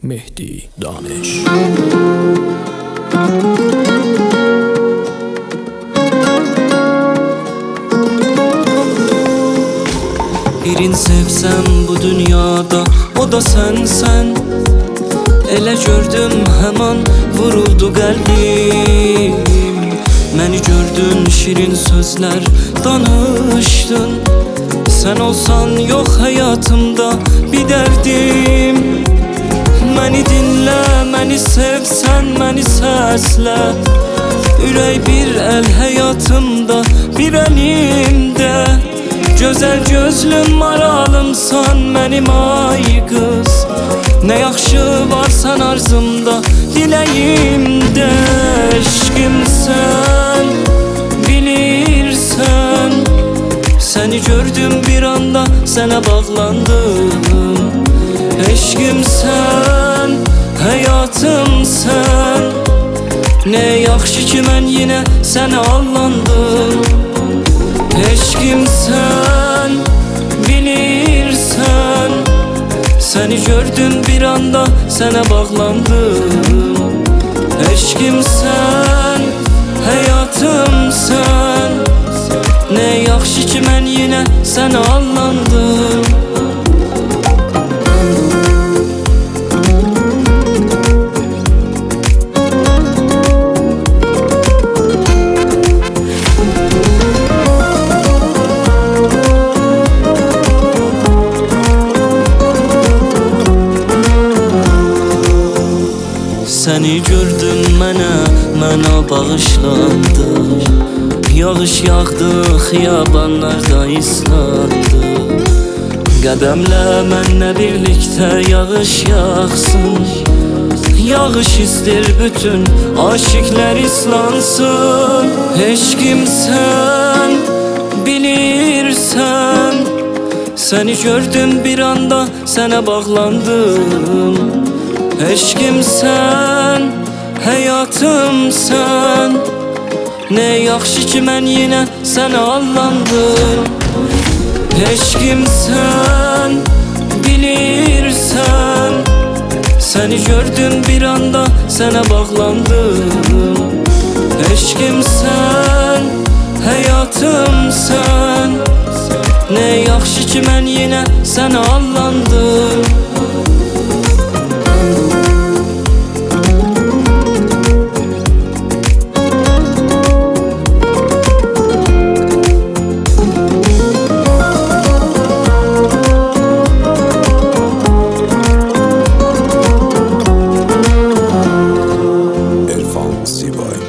Mehdi Daneş. Birini sevsem bu dünyada, o da sensen. Elə gördüm hemen vuruldu qəlbim. Məni gördün, şirin sözler danışdın. Sen olsan yok hayatımda bir derdim. Məni dinlə, məni sevsən, məni səslə. Ürək bir el hayatımda, bir elimdə. Gözəl gözlüm maralımsan mənim ay qız. Nə yaxşı varsan arzımda, diləyimdə. Eşqimsən, bilirsən. Səni gördüm bir anda, sənə bağlandım. Eşqimsən, həyatımsən. Nə yaxşı ki mən yenə sənə allandım. Eşqimsən, bilirsən. Səni gördüm bir anda, sənə bağlandım. Eşqimsən, həyatımsən. Nə yaxşı ki mən yenə sənə allandım. Səni gördüm mənə bağışlandı. Yağış yağdı, xiyabanlarda islandı. Qədəmlə mənlə birlikdə yağış yağsın. Yağış istir bütün aşıklar islansın. Eşqimsən, bilirsən. Səni gördüm bir anda, sənə bağlandım. Eşqimsən, həyatımsən. Nə yaxşı ki mən yenə sənə allandım. Eşqimsən, bilirsən. Səni gördüm bir anda, sənə bağlandım. Eşqimsən, həyatımsən. Nə yaxşı ki mən yenə sənə allandım. Elfan Sibay.